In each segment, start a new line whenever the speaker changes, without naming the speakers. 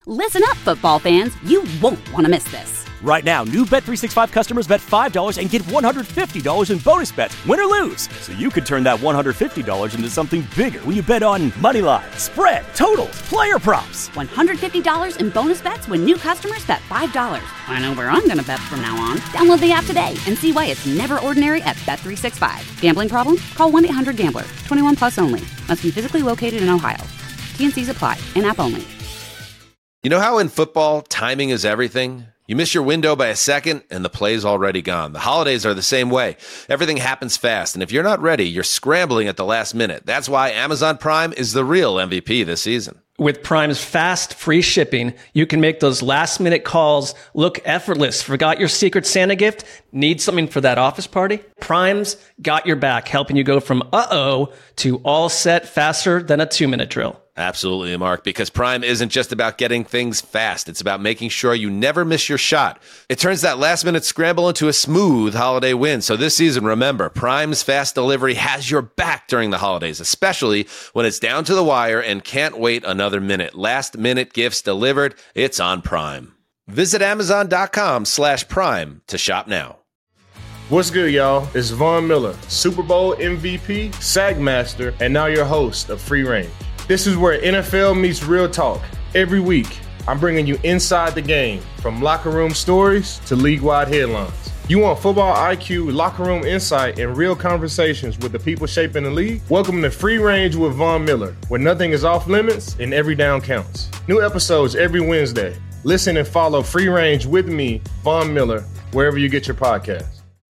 Listen up, football fans. You won't want to miss this.
Right now, new Bet365 customers bet $5 and get $150 in bonus bets, win or lose. So you could turn that $150 into something bigger when you bet on money line, spread, totals, player props.
$150 in bonus bets when new customers bet $5. I know where I'm going to bet from now on. Download the app today and see why it's never ordinary at Bet365. Gambling problem? Call 1-800-GAMBLER. 21 plus only. Must be physically located in Ohio. T&Cs apply. In-app only.
You know how in football, timing is everything? You miss your window by a second, and the play's already gone. The holidays are the same way. Everything happens fast, and if you're not ready, you're scrambling at the last minute. That's why Amazon Prime is the real MVP this season.
With Prime's fast, free shipping, you can make those last-minute calls look effortless. Forgot your Secret Santa gift? Need something for that office party? Prime's got your back, helping you go from uh-oh to all set faster than a 2-minute drill.
Absolutely, Mark, because Prime isn't just about getting things fast. It's about making sure you never miss your shot. It turns that last-minute scramble into a smooth holiday win. So this season, remember, Prime's fast delivery has your back during the holidays, especially when it's down to the wire and can't wait another minute. Last-minute gifts delivered, it's on Prime. Visit Amazon.com/Prime to shop now.
What's good, y'all? It's Von Miller, Super Bowl MVP, Sack Master, and now your host of Free Range. This is where NFL meets real talk. Every week, I'm bringing you inside the game, from locker room stories to league-wide headlines. You want football IQ, locker room insight, and real conversations with the people shaping the league? Welcome to Free Range with Von Miller, where nothing is off limits and every down counts. New episodes every Wednesday. Listen and follow Free Range with me, Von Miller, wherever you get your podcasts.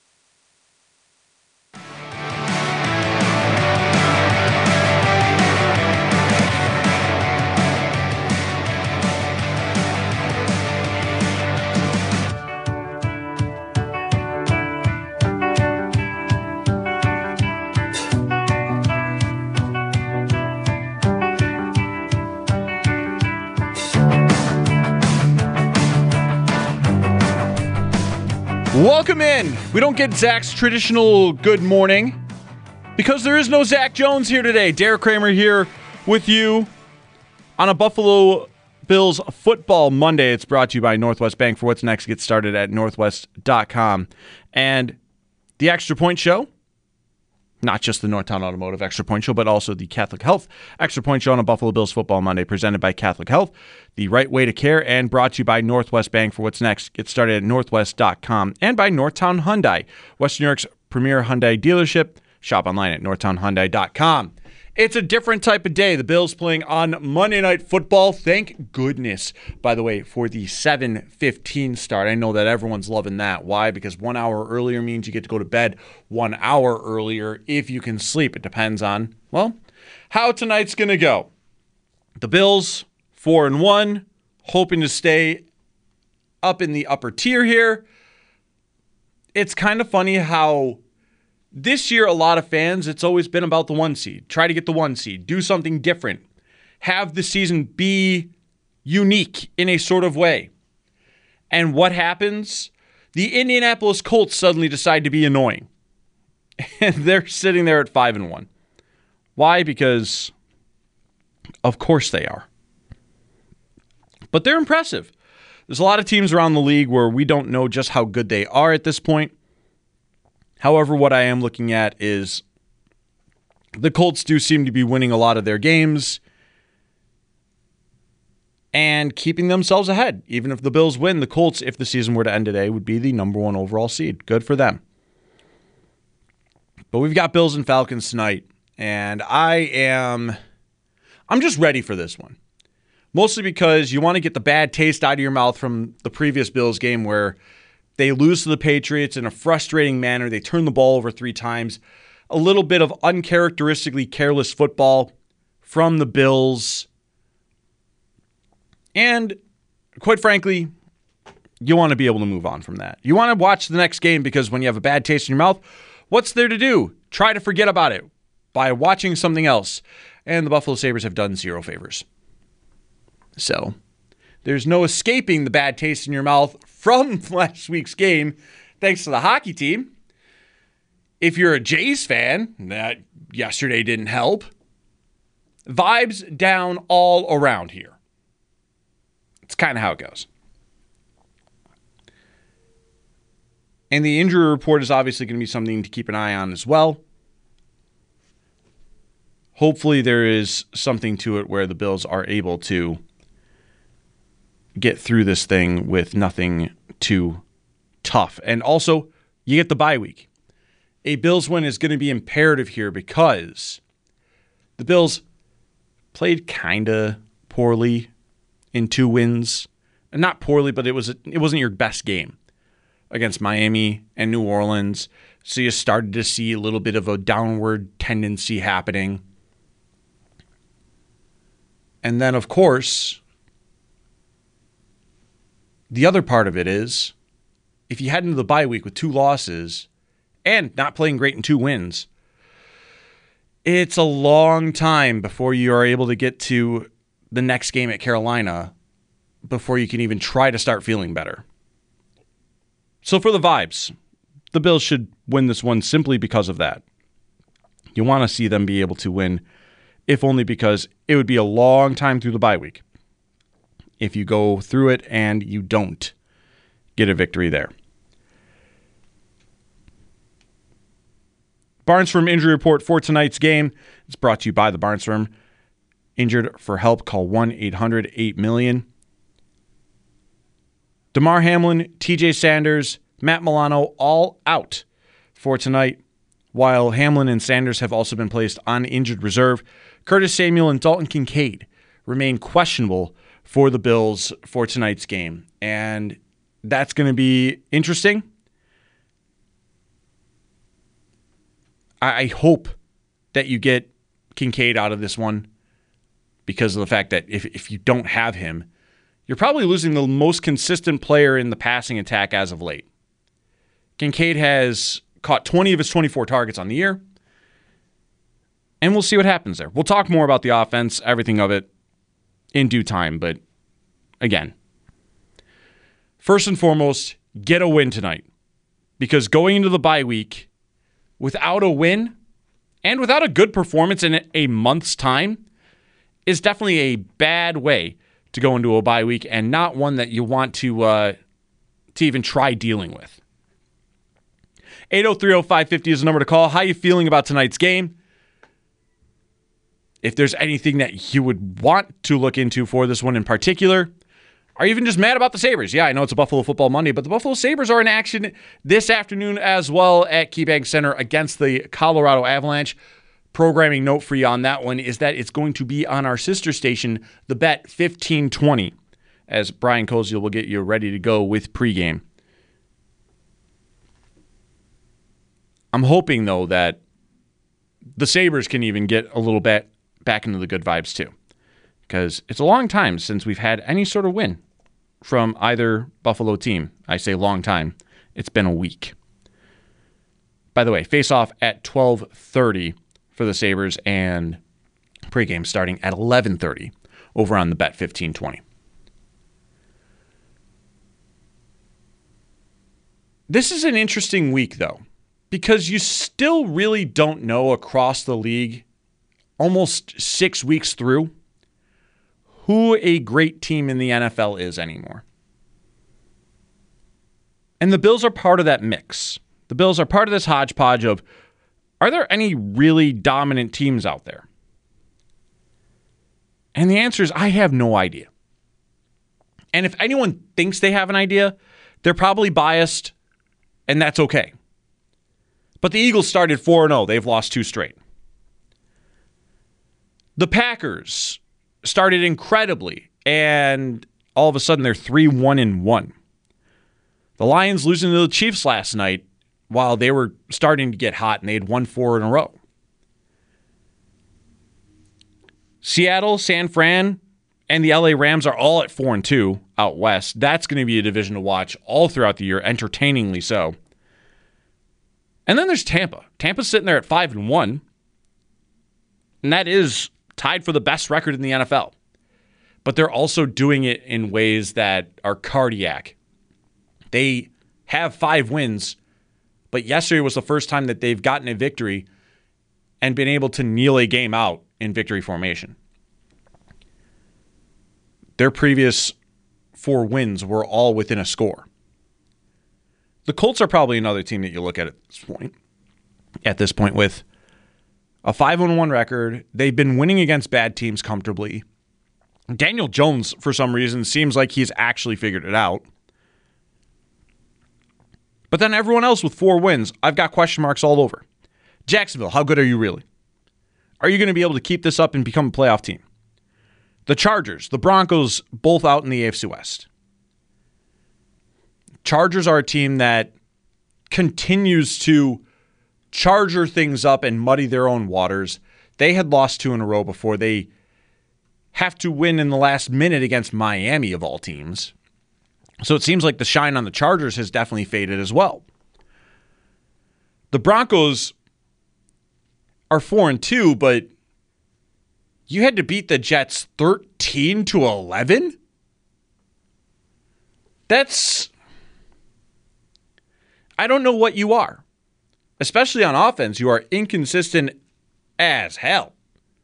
Welcome in. We don't get Zach's traditional good morning because there is no Zach Jones here today. Derek Kramer here with you on a Buffalo Bills Football Monday. It's brought to you by Northwest Bank. For what's next, get started at northwest.com. And the Extra Point Show, not just the Northtown Automotive Extra Point Show, but also the Catholic Health Extra Point Show on a Buffalo Bills Football Monday, presented by Catholic Health, the right way to care, and brought to you by Northwest Bank. For what's next, get started at northwest.com, and by Northtown Hyundai, West New York's premier Hyundai dealership. Shop online at northtownhyundai.com. It's a different type of day. The Bills playing on Monday Night Football. Thank goodness, by the way, for the 7:15 start. I know that everyone's loving that. Why? Because 1 hour earlier means you get to go to bed 1 hour earlier if you can sleep. It depends on, well, how tonight's going to go. The Bills, 4-1, hoping to stay up in the upper tier here. It's kind of funny how this year, a lot of fans, it's always been about the 1 seed. Try to get the 1 seed. Do something different. Have the season be unique in a sort of way. And what happens? The Indianapolis Colts suddenly decide to be annoying. And they're sitting there at 5-1. Why? Because, of course they are. But they're impressive. There's a lot of teams around the league where we don't know just how good they are at this point. However, what I am looking at is the Colts do seem to be winning a lot of their games and keeping themselves ahead. Even if the Bills win, the Colts, if the season were to end today, would be the number 1 overall seed. Good for them. But we've got Bills and Falcons tonight, and I'm just ready for this one. Mostly because you want to get the bad taste out of your mouth from the previous Bills game where they lose to the Patriots in a frustrating manner. They turn the ball over 3 times. A little bit of uncharacteristically careless football from the Bills. And quite frankly, you want to be able to move on from that. You want to watch the next game because when you have a bad taste in your mouth, what's there to do? Try to forget about it by watching something else. And the Buffalo Sabres have done 0 favors. So there's no escaping the bad taste in your mouth from last week's game, thanks to the hockey team. If you're a Jays fan, that yesterday didn't help. Vibes down all around here. kind of how it goes. And the injury report is obviously going to be something to keep an eye on as well. Hopefully there is something to it where the Bills are able to get through this thing with nothing too tough. And also, you get the bye week. A Bills win is going to be imperative here because the Bills played kind of poorly in 2 wins. And not poorly, but it wasn't your best game against Miami and New Orleans. So you started to see a little bit of a downward tendency happening. And then, of course, the other part of it is, if you head into the bye week with 2 losses and not playing great in 2 wins, it's a long time before you are able to get to the next game at Carolina before you can even try to start feeling better. So for the vibes, the Bills should win this one simply because of that. You want to see them be able to win, if only because it would be a long time through the bye week if you go through it and you don't get a victory there. Barnstorm injury report for tonight's game is brought to you by the Barnstorm. Injured for help, call 1-800-8-million. Damar Hamlin, TJ Sanders, Matt Milano all out for tonight, while Hamlin and Sanders have also been placed on injured reserve. Curtis Samuel and Dalton Kincaid remain questionable for the Bills for tonight's game, and that's going to be interesting. I hope that you get Kincaid out of this one because of the fact that if you don't have him, you're probably losing the most consistent player in the passing attack as of late. Kincaid has caught 20 of his 24 targets on the year, and we'll see what happens there. We'll talk more about the offense, everything of it, in due time, but again, first and foremost, get a win tonight, because going into the bye week without a win and without a good performance in a month's time is definitely a bad way to go into a bye week, and not one that you want to even try dealing with. 803-0550 is the number to call. How are you feeling about tonight's game? If there's anything that you would want to look into for this one in particular, are you even just mad about the Sabres? Yeah, I know it's a Buffalo Football Monday, but the Buffalo Sabres are in action this afternoon as well at KeyBank Center against the Colorado Avalanche. Programming note for you on that one is that it's going to be on our sister station, The Bet 1520, as Brian Koziel will get you ready to go with pregame. I'm hoping, though, that the Sabres can even get a little bit back into the good vibes, too, because it's a long time since we've had any sort of win from either Buffalo team. I say long time. It's been a week. By the way, face-off at 12:30 for the Sabres, and pregame starting at 11:30 over on the Bet 1520. This is an interesting week, though, because you still really don't know across the league, almost 6 weeks through, who a great team in the NFL is anymore. And the Bills are part of that mix. The Bills are part of this hodgepodge of, are there any really dominant teams out there? And the answer is, I have no idea. And if anyone thinks they have an idea, they're probably biased, and that's okay. But the Eagles started 4-0. They've lost 2 straight. The Packers started incredibly, and all of a sudden they're 3-1-1. The Lions losing to the Chiefs last night while they were starting to get hot, and they had won 4 in a row. Seattle, San Fran, and the LA Rams are all at 4-2 out west. That's going to be a division to watch all throughout the year, entertainingly so. And then there's Tampa. Tampa's sitting there at 5-1, and that is tied for the best record in the NFL. But they're also doing it in ways that are cardiac. They have 5 wins, but yesterday was the first time that they've gotten a victory and been able to kneel a game out in victory formation. Their previous 4 wins were all within a score. The Colts are probably another team that you look at this point with a 5-1 record. They've been winning against bad teams comfortably. Daniel Jones, for some reason, seems like he's actually figured it out. But then everyone else with 4 wins, I've got question marks all over. Jacksonville, how good are you really? Are you going to be able to keep this up and become a playoff team? The Chargers, the Broncos, both out in the AFC West. Chargers are a team that continues to charger things up and muddy their own waters. They had lost 2 in a row before they have to win in the last minute against Miami, of all teams. So it seems like the shine on the Chargers has definitely faded as well. The Broncos are 4-2, but you had to beat the Jets 13-11? I don't know what you are. Especially on offense, you are inconsistent as hell.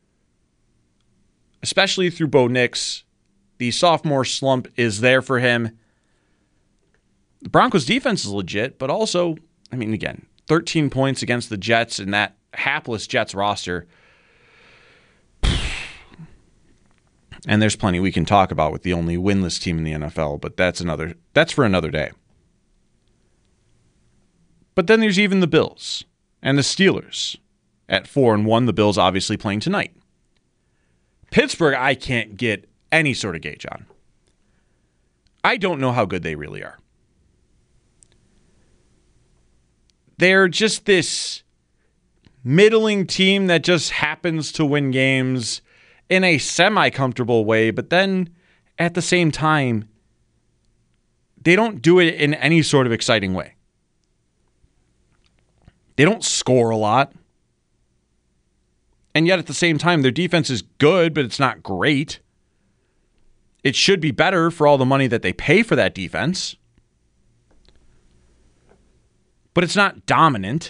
Especially through Bo Nix. The sophomore slump is there for him. The Broncos' defense is legit, but also, again, 13 points against the Jets and that hapless Jets roster. And there's plenty we can talk about with the only winless team in the NFL, but that's for another day. But then there's even the Bills and the Steelers at 4-1. The Bills obviously playing tonight. Pittsburgh, I can't get any sort of gauge on. I don't know how good they really are. They're just this middling team that just happens to win games in a semi-comfortable way, but then at the same time, they don't do it in any sort of exciting way. They don't score a lot. And yet at the same time, their defense is good, but it's not great. It should be better for all the money that they pay for that defense. But it's not dominant.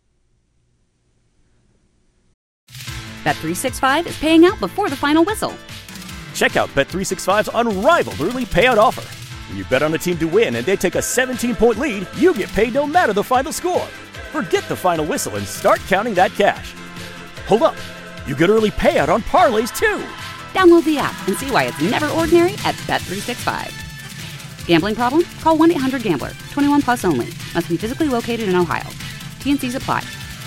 Bet365 is paying out before the final whistle.
Check out Bet365's unrivaled early payout offer. When you bet on a team to win and they take a 17-point lead, you get paid no matter the final score. Forget the final whistle and start counting that cash. Hold up. You get early payout on parlays, too.
Download the app and see why it's never ordinary at Bet365. Gambling problem? Call 1-800-GAMBLER. 21 plus only. Must be physically located in Ohio. T&Cs apply.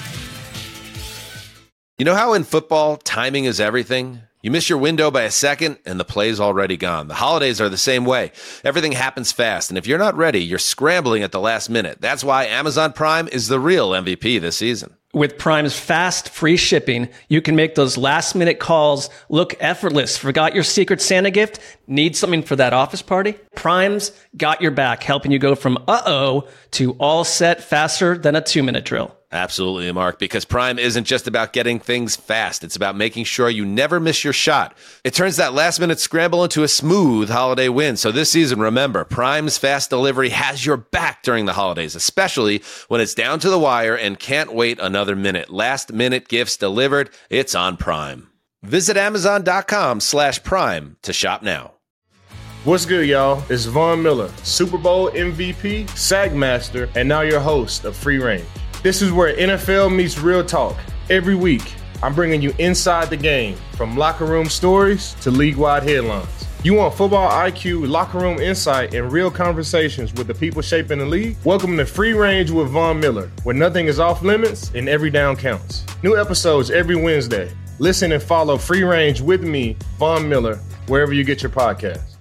You know how in football, timing is everything? You miss your window by a second, and the play's already gone. The holidays are the same way. Everything happens fast, and if you're not ready, you're scrambling at the last minute. That's why Amazon Prime is the real MVP this season.
With Prime's fast, free shipping, you can make those last-minute calls look effortless. Forgot your Secret Santa gift? Need something for that office party? Prime's got your back, helping you go from uh-oh to all set faster than a 2-minute drill.
Absolutely, Mark, because Prime isn't just about getting things fast. It's about making sure you never miss your shot. It turns that last-minute scramble into a smooth holiday win. So this season, remember, Prime's fast delivery has your back during the holidays, especially when it's down to the wire and can't wait another minute. Last-minute gifts delivered. It's on Prime. Visit Amazon.com/Prime to shop now.
What's good, y'all? It's Von Miller, Super Bowl MVP, Sack Master, and now your host of Free Range. This is where NFL meets real talk. Every week, I'm bringing you inside the game, from locker room stories to league-wide headlines. You want football IQ, locker room insight, and real conversations with the people shaping the league? Welcome to Free Range with Von Miller, where nothing is off limits and every down counts. New episodes every Wednesday. Listen and follow Free Range with me, Von Miller, wherever you get your podcasts.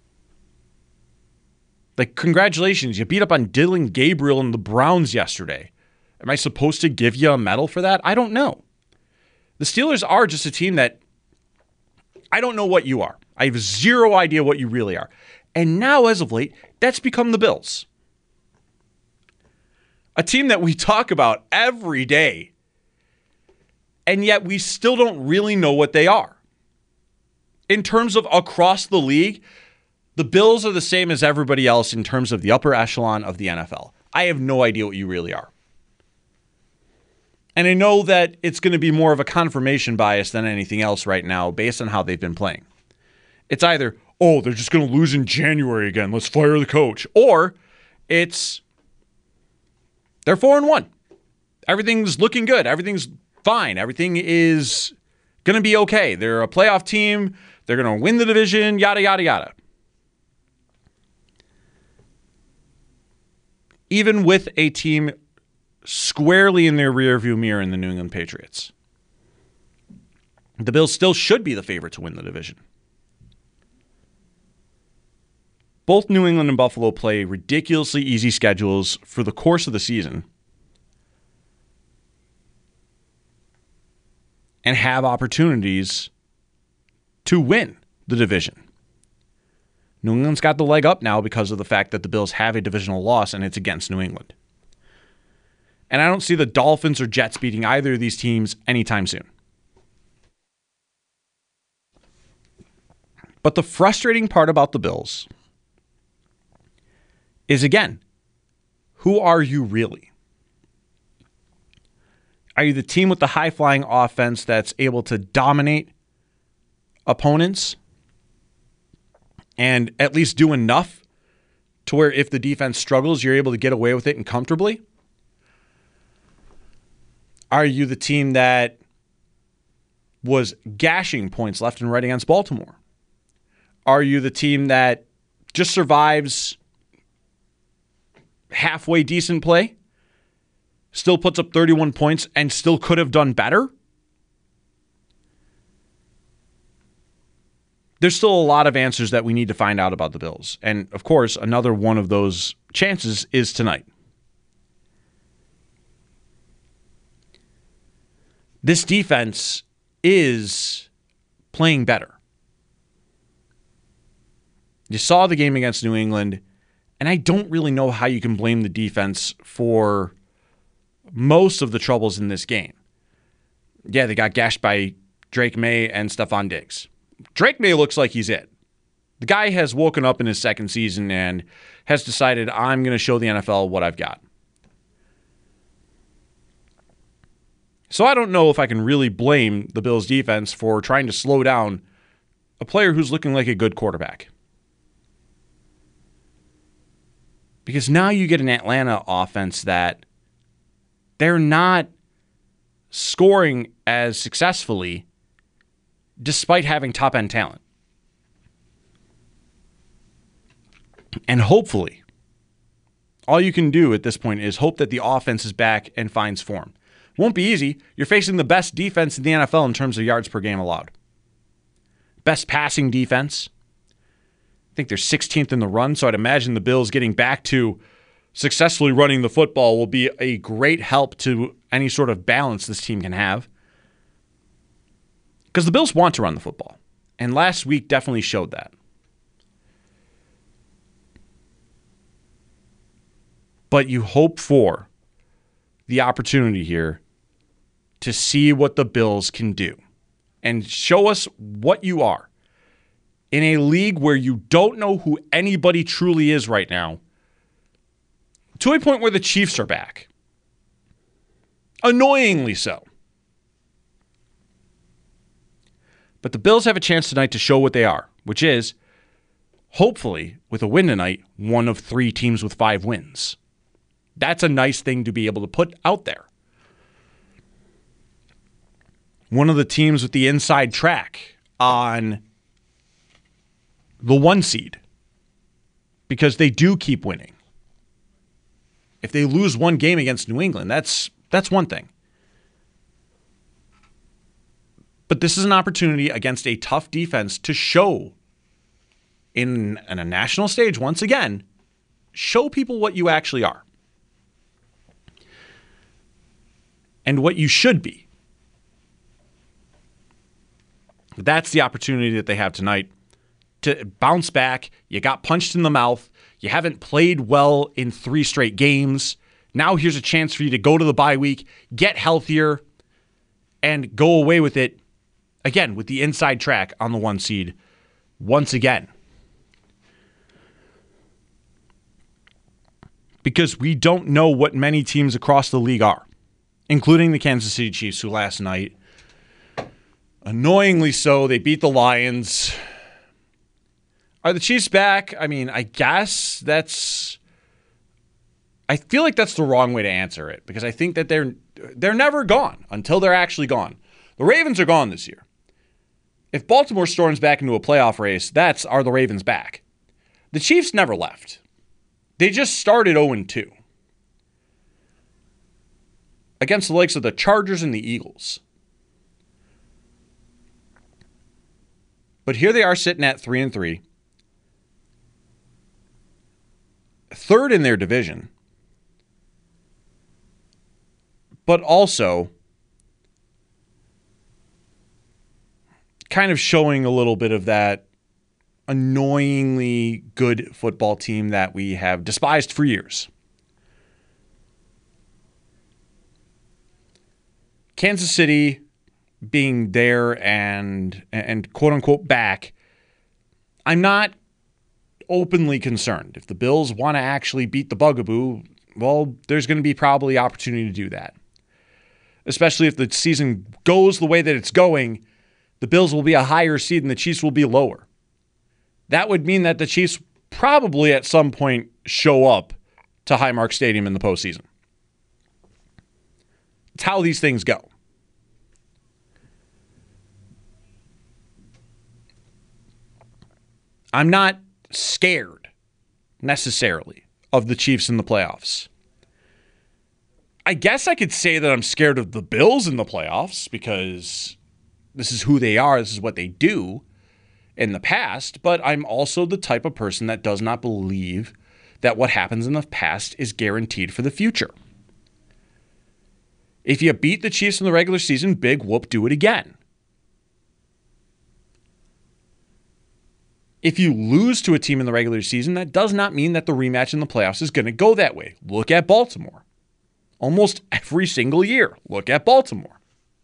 Like, congratulations, you beat up on Dylan Gabriel and the Browns yesterday. Am I supposed to give you a medal for that? I don't know. The Steelers are just a team that I don't know what you are. I have zero idea what you really are. And now, as of late, that's become the Bills. A team that we talk about every day. And yet we still don't really know what they are. In terms of across the league, the Bills are the same as everybody else in terms of the upper echelon of the NFL. I have no idea what you really are. And I know that it's going to be more of a confirmation bias than anything else right now based on how they've been playing. It's either, oh, they're just going to lose in January again. Let's fire the coach. Or it's they're 4-1. Everything's looking good. Everything's fine. Everything is going to be okay. They're a playoff team. They're going to win the division, yada, yada, yada. Even with a team squarely in their rearview mirror in the New England Patriots, the Bills still should be the favorite to win the division. Both New England and Buffalo play ridiculously easy schedules for the course of the season and have opportunities to win the division. New England's got the leg up now because of the fact that the Bills have a divisional loss and it's against New England. And I don't see the Dolphins or Jets beating either of these teams anytime soon. But the frustrating part about the Bills is, again, who are you really? Are you the team with the high-flying offense that's able to dominate opponents and at least do enough to where if the defense struggles, you're able to get away with it and comfortably? Are you the team that was gashing points left and right against Baltimore? Are you the team that just survives halfway decent play, still puts up 31 points, and still could have done better? There's still a lot of answers that we need to find out about the Bills. And, of course, another one of those chances is tonight. This defense is playing better. You saw the game against New England, and I don't really know how you can blame the defense for most of the troubles in this game. Yeah, they got gashed by Drake May and Stephon Diggs. Drake May looks like he's it. The guy has woken up in his second season and has decided, I'm going to show the NFL what I've got. So I don't know if I can really blame the Bills defense for trying to slow down a player who's looking like a good quarterback. Because now you get an Atlanta offense that they're not scoring as successfully despite having top-end talent. And hopefully, all you can do at this point is hope that the offense is back and finds form. Won't be easy. You're facing the best defense in the NFL in terms of yards per game allowed. Best passing defense. I think they're 16th in the run, so I'd imagine the Bills getting back to successfully running the football will be a great help to any sort of balance this team can have. Because the Bills want to run the football, and last week definitely showed that. But you hope for the opportunity here to see what the Bills can do and show us what you are. In a league where you don't know who anybody truly is right now, to a point where the Chiefs are back. Annoyingly so. But the Bills have a chance tonight to show what they are, which is, hopefully, with a win tonight, one of 3 teams with 5 wins. That's a nice thing to be able to put out there. One of the teams with the inside track on the 1 seed, because they do keep winning. If they lose one game against New England, that's one thing. But this is an opportunity against a tough defense to show in a national stage, once again, show people what you actually are. And what you should be. That's the opportunity that they have tonight to bounce back. You got punched in the mouth. You haven't played well in 3 straight games. Now here's a chance for you to go to the bye week, get healthier, and go away with it, again, with the inside track on the 1 seed once again. Because we don't know what many teams across the league are, including the Kansas City Chiefs, who last night, annoyingly so, they beat the Lions. Are the Chiefs back? I mean, I guess I feel like that's the wrong way to answer it, because I think that they're never gone until they're actually gone. The Ravens are gone this year. If Baltimore storms back into a playoff race, are the Ravens back. The Chiefs never left. They just started 0-2 against the likes of the Chargers and the Eagles. But here they are sitting at 3-3, third in their division, but also kind of showing a little bit of that annoyingly good football team that we have despised for years. Kansas City being there and quote unquote back, I'm not openly concerned. If the Bills want to actually beat the Bugaboo, well, there's going to be probably opportunity to do that. Especially if the season goes the way that it's going, the Bills will be a higher seed and the Chiefs will be lower. That would mean that the Chiefs probably at some point show up to Highmark Stadium in the postseason. It's how these things go. I'm not scared necessarily of the Chiefs in the playoffs. I guess I could say that I'm scared of the Bills in the playoffs because this is who they are. This is what they do in the past. But I'm also the type of person that does not believe that what happens in the past is guaranteed for the future. If you beat the Chiefs in the regular season, big whoop, do it again. If you lose to a team in the regular season, that does not mean that the rematch in the playoffs is going to go that way. Look at Baltimore. Almost every single year, look at Baltimore.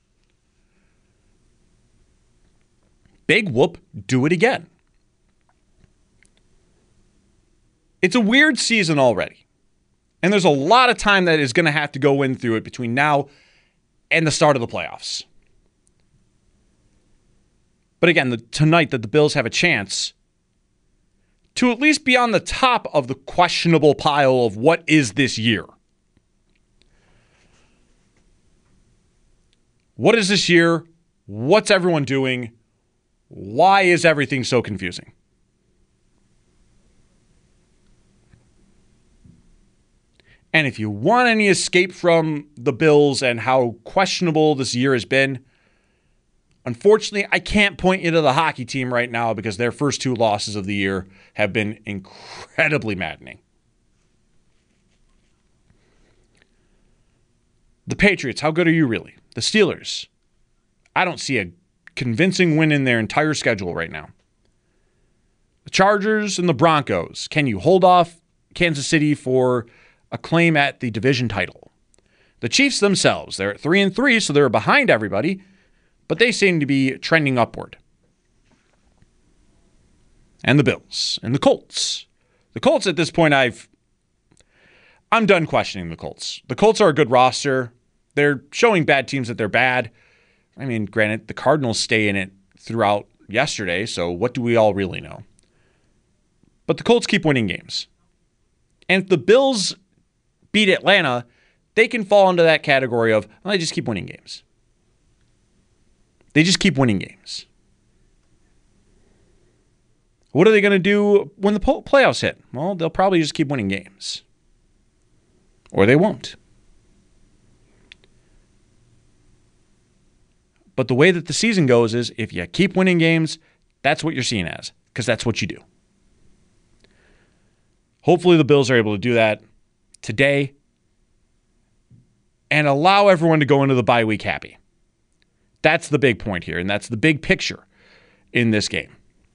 Big whoop, do it again. It's a weird season already. And there's a lot of time that is going to have to go in through it between now and the start of the playoffs. But again, tonight that the Bills have a chance to at least be on the top of the questionable pile of what is this year. What is this year? What's everyone doing? Why is everything so confusing? And if you want any escape from the Bills and how questionable this year has been, unfortunately, I can't point you to the hockey team right now because their first two losses of the year have been incredibly maddening. The Patriots, how good are you really? The Steelers, I don't see a convincing win in their entire schedule right now. The Chargers and the Broncos, can you hold off Kansas City for a claim at the division title? The Chiefs themselves, they're at 3-3, so they're behind everybody, but they seem to be trending upward. And the Bills and the Colts. The Colts at this point, I'm done questioning the Colts. The Colts are a good roster. They're showing bad teams that they're bad. I mean, granted, the Cardinals stay in it throughout yesterday, so what do we all really know? But the Colts keep winning games. And if the Bills beat Atlanta, they can fall into that category of, well, they just keep winning games. They just keep winning games. What are they going to do when the playoffs hit? Well, they'll probably just keep winning games. Or they won't. But the way that the season goes is if you keep winning games, that's what you're seen as, because that's what you do. Hopefully the Bills are able to do that today and allow everyone to go into the bye week happy. That's the big point here, and that's the big picture in this game.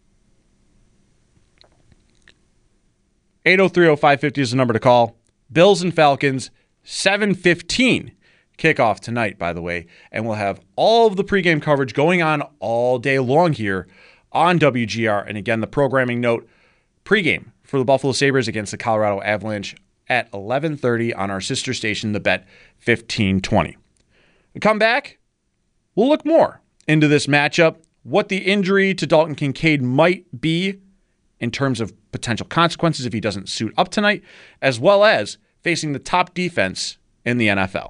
803-0550 is the number to call. Bills and Falcons, 7:15 kickoff tonight, by the way, and we'll have all of the pregame coverage going on all day long here on WGR. And again, the programming note, pregame for the Buffalo Sabres against the Colorado Avalanche at 11:30 on our sister station, The Bet 1520. We come back, we'll look more into this matchup, what the injury to Dalton Kincaid might be, in terms of potential consequences if he doesn't suit up tonight, as well as facing the top defense in the NFL.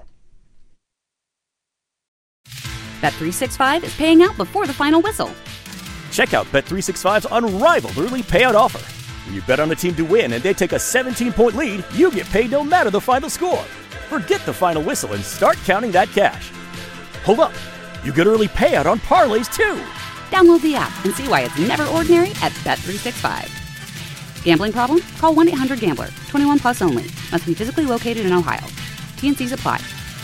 Bet365 is paying out before the final whistle.
Check out Bet365's unrivaled early payout offer. When you bet on a team to win and they take a 17-point lead, you get paid no matter the final score. Forget the final whistle and start counting that cash. Hold up. You get early payout on parlays too.
Download the app and see why it's never ordinary at Bet365. Gambling problem? Call 1-800-GAMBLER. 21 plus only. Must be physically located in Ohio. T&Cs apply.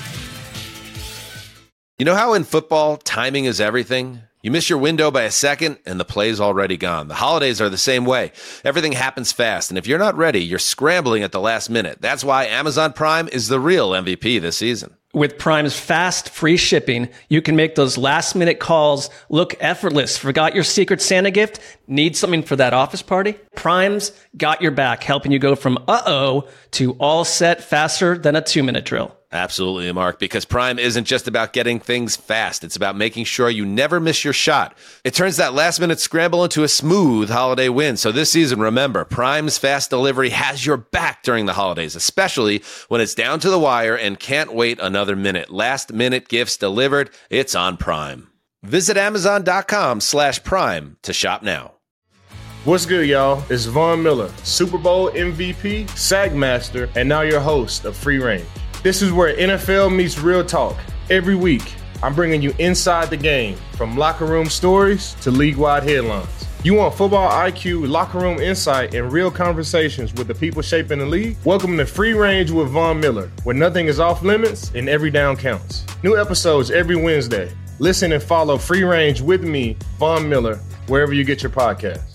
You know how in football, timing is everything? You miss your window by a second, and the play's already gone. The holidays are the same way. Everything happens fast, and if you're not ready, you're scrambling at the last minute. That's why Amazon Prime is the real MVP this season.
With Prime's fast, free shipping, you can make those last-minute calls look effortless. Forgot your Secret Santa gift? Need something for that office party? Prime's got your back, helping you go from uh-oh to all set faster than a 2-minute drill.
Absolutely, Mark, because Prime isn't just about getting things fast. It's about making sure you never miss your shot. It turns that last-minute scramble into a smooth holiday win. So this season, remember, Prime's fast delivery has your back during the holidays, especially when it's down to the wire and can't wait another minute. Last-minute gifts delivered. It's on Prime. Visit Amazon.com/Prime to shop now.
What's good, y'all? It's Von Miller, Super Bowl MVP, Sack Master, and now your host of Free Range. This is where NFL meets real talk. Every week, I'm bringing you inside the game, from locker room stories to league-wide headlines. You want football IQ, locker room insight, and real conversations with the people shaping the league? Welcome to Free Range with Von Miller, where nothing is off limits and every down counts. New episodes every Wednesday. Listen and follow Free Range with me, Von Miller, wherever you get your podcasts.